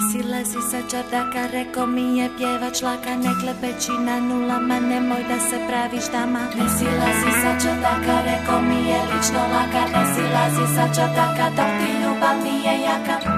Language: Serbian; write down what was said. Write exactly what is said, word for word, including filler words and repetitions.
silazi sa čardaka, reko mi je pjevač laka, ne klepeći na nulama, nemoj da se praviš dama. Ne silazi sa čardaka, reko mi je lično laka, ne silazi sa čardaka, dok ti ljubav nije jaka.